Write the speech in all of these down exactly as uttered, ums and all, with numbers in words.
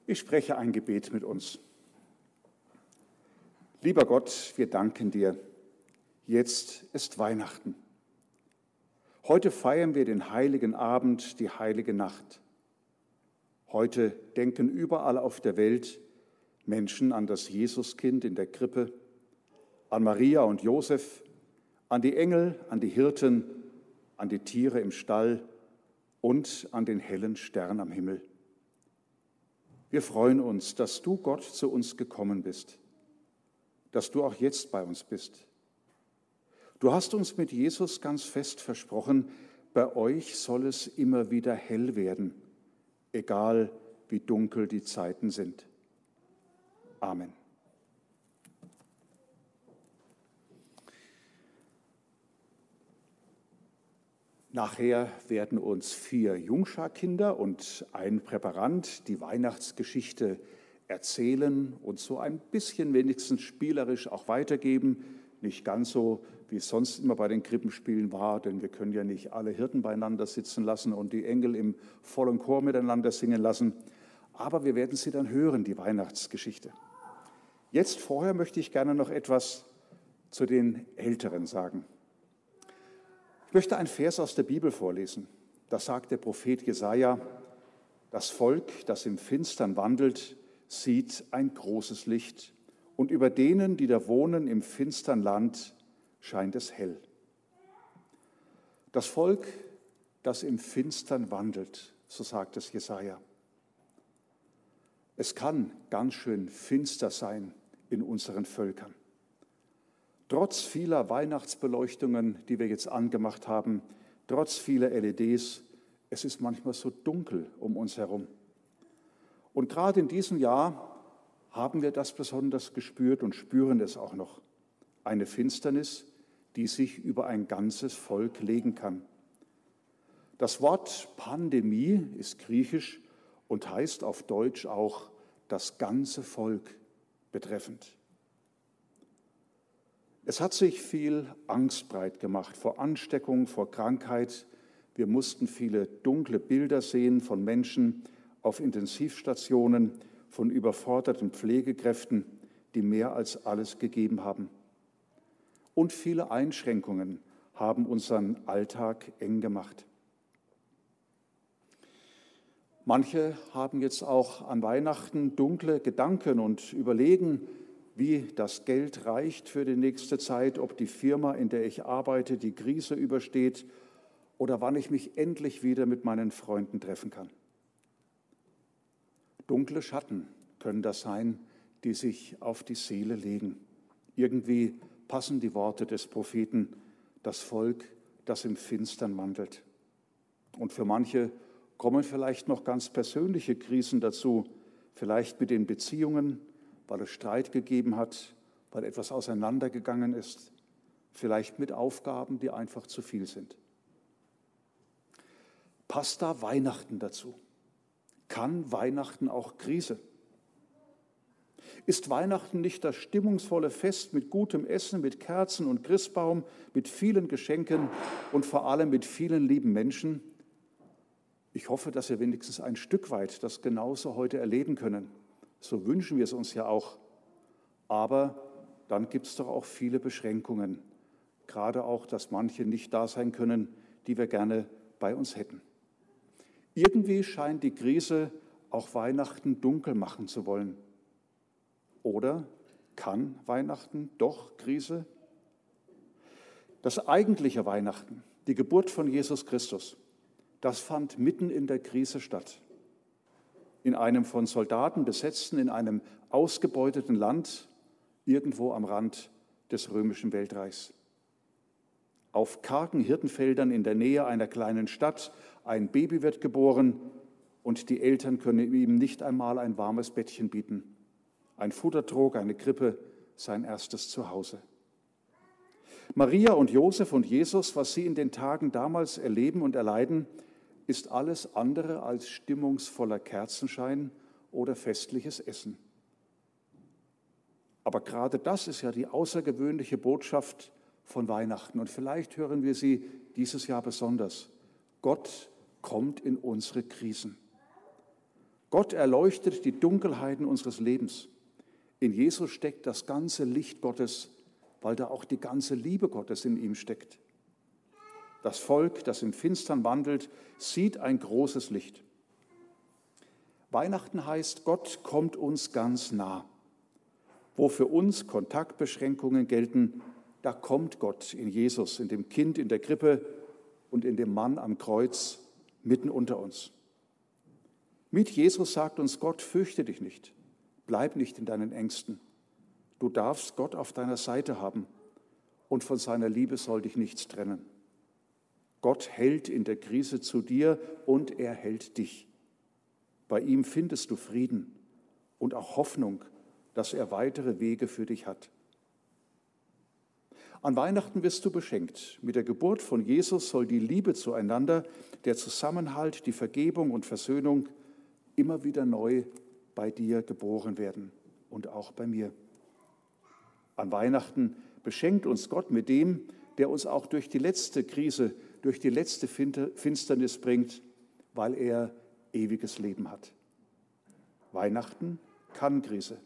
Ich spreche ein Gebet mit uns. Lieber Gott, wir danken dir. Jetzt ist Weihnachten. Heute feiern wir den heiligen Abend, die heilige Nacht. Heute denken überall auf der Welt Menschen an das Jesuskind in der Krippe, an Maria und Josef, an die Engel, an die Hirten, an die Tiere im Stall und an den hellen Stern am Himmel. Wir freuen uns, dass du, Gott, zu uns gekommen bist, dass du auch jetzt bei uns bist. Du hast uns mit Jesus ganz fest versprochen, bei euch soll es immer wieder hell werden, egal wie dunkel die Zeiten sind. Amen. Nachher werden uns vier Jungscharkinder und ein Präparant die Weihnachtsgeschichte erzählen und so ein bisschen wenigstens spielerisch auch weitergeben. Nicht ganz so, wie es sonst immer bei den Krippenspielen war, denn wir können ja nicht alle Hirten beieinander sitzen lassen und die Engel im vollen Chor miteinander singen lassen. Aber wir werden sie dann hören, die Weihnachtsgeschichte. Jetzt vorher möchte ich gerne noch etwas zu den Älteren sagen. Ich möchte einen Vers aus der Bibel vorlesen. Da sagt der Prophet Jesaja: Das Volk, das im Finstern wandelt, sieht ein großes Licht. Und über denen, die da wohnen im finstern Land, scheint es hell. Das Volk, das im Finstern wandelt, so sagt es Jesaja. Es kann ganz schön finster sein in unseren Völkern. Trotz vieler Weihnachtsbeleuchtungen, die wir jetzt angemacht haben, trotz vieler L E Ds, es ist manchmal so dunkel um uns herum. Und gerade in diesem Jahr haben wir das besonders gespürt und spüren es auch noch. Eine Finsternis, die sich über ein ganzes Volk legen kann. Das Wort Pandemie ist griechisch und heißt auf Deutsch auch das ganze Volk betreffend. Es hat sich viel Angst breit gemacht vor Ansteckung, vor Krankheit. Wir mussten viele dunkle Bilder sehen von Menschen auf Intensivstationen, von überforderten Pflegekräften, die mehr als alles gegeben haben. Und viele Einschränkungen haben unseren Alltag eng gemacht. Manche haben jetzt auch an Weihnachten dunkle Gedanken und überlegen, wie das Geld reicht für die nächste Zeit, ob die Firma, in der ich arbeite, die Krise übersteht oder wann ich mich endlich wieder mit meinen Freunden treffen kann. Dunkle Schatten können das sein, die sich auf die Seele legen. Irgendwie passen die Worte des Propheten, das Volk, das im Finstern wandelt. Und für manche kommen vielleicht noch ganz persönliche Krisen dazu, vielleicht mit den Beziehungen, weil es Streit gegeben hat, weil etwas auseinandergegangen ist, vielleicht mit Aufgaben, die einfach zu viel sind. Passt da Weihnachten dazu? Kann Weihnachten auch Krise? Ist Weihnachten nicht das stimmungsvolle Fest mit gutem Essen, mit Kerzen und Christbaum, mit vielen Geschenken und vor allem mit vielen lieben Menschen? Ich hoffe, dass wir wenigstens ein Stück weit das genauso heute erleben können. So wünschen wir es uns ja auch. Aber dann gibt es doch auch viele Beschränkungen. Gerade auch, dass manche nicht da sein können, die wir gerne bei uns hätten. Irgendwie scheint die Krise auch Weihnachten dunkel machen zu wollen. Oder kann Weihnachten doch Krise? Das eigentliche Weihnachten, die Geburt von Jesus Christus, das fand mitten in der Krise statt. In einem von Soldaten besetzten, in einem ausgebeuteten Land, irgendwo am Rand des römischen Weltreichs. Auf kargen Hirtenfeldern in der Nähe einer kleinen Stadt, ein Baby wird geboren und die Eltern können ihm nicht einmal ein warmes Bettchen bieten. Ein Futtertrog, eine Krippe, sein erstes Zuhause. Maria und Josef und Jesus, was sie in den Tagen damals erleben und erleiden, ist alles andere als stimmungsvoller Kerzenschein oder festliches Essen. Aber gerade das ist ja die außergewöhnliche Botschaft von Weihnachten. Und vielleicht hören wir sie dieses Jahr besonders. Gott kommt in unsere Krisen. Gott erleuchtet die Dunkelheiten unseres Lebens. In Jesus steckt das ganze Licht Gottes, weil da auch die ganze Liebe Gottes in ihm steckt. Das Volk, das im Finstern wandelt, sieht ein großes Licht. Weihnachten heißt, Gott kommt uns ganz nah. Wo für uns Kontaktbeschränkungen gelten, da kommt Gott in Jesus, in dem Kind in der Krippe und in dem Mann am Kreuz mitten unter uns. Mit Jesus sagt uns Gott, fürchte dich nicht, bleib nicht in deinen Ängsten. Du darfst Gott auf deiner Seite haben und von seiner Liebe soll dich nichts trennen. Gott hält in der Krise zu dir und er hält dich. Bei ihm findest du Frieden und auch Hoffnung, dass er weitere Wege für dich hat. An Weihnachten wirst du beschenkt. Mit der Geburt von Jesus soll die Liebe zueinander, der Zusammenhalt, die Vergebung und Versöhnung immer wieder neu bei dir geboren werden und auch bei mir. An Weihnachten beschenkt uns Gott mit dem, der uns auch durch die letzte Krise, durch die letzte Finsternis bringt, weil er ewiges Leben hat. Weihnachten kann Krise.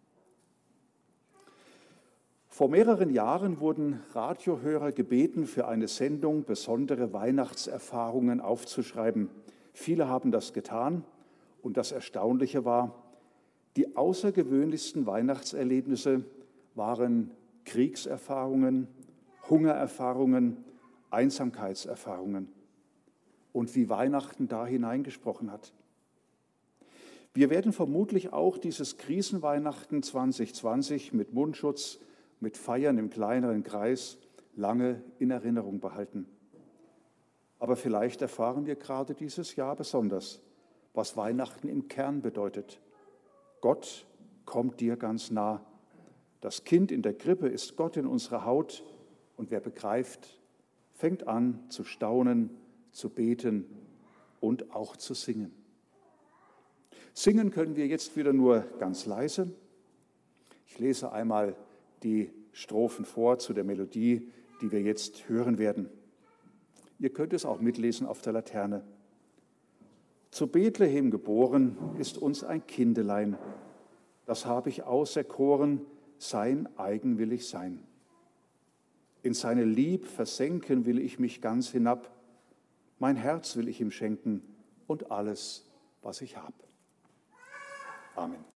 Vor mehreren Jahren wurden Radiohörer gebeten, für eine Sendung besondere Weihnachtserfahrungen aufzuschreiben. Viele haben das getan und das Erstaunliche war, die außergewöhnlichsten Weihnachtserlebnisse waren Kriegserfahrungen, Hungererfahrungen, Einsamkeitserfahrungen und wie Weihnachten da hineingesprochen hat. Wir werden vermutlich auch dieses Krisenweihnachten zwanzig zwanzig mit Mundschutz, mit Feiern im kleineren Kreis lange in Erinnerung behalten. Aber vielleicht erfahren wir gerade dieses Jahr besonders, was Weihnachten im Kern bedeutet. Gott kommt dir ganz nah. Das Kind in der Krippe ist Gott in unserer Haut und wer begreift, fängt an zu staunen, zu beten und auch zu singen. Singen können wir jetzt wieder nur ganz leise. Ich lese einmal die Strophen vor zu der Melodie, die wir jetzt hören werden. Ihr könnt es auch mitlesen auf der Laterne. Zu Bethlehem geboren ist uns ein Kindelein. Das habe ich auserkoren, sein eigen will ich sein. In seine Lieb versenken will ich mich ganz hinab. Mein Herz will ich ihm schenken und alles, was ich hab. Amen.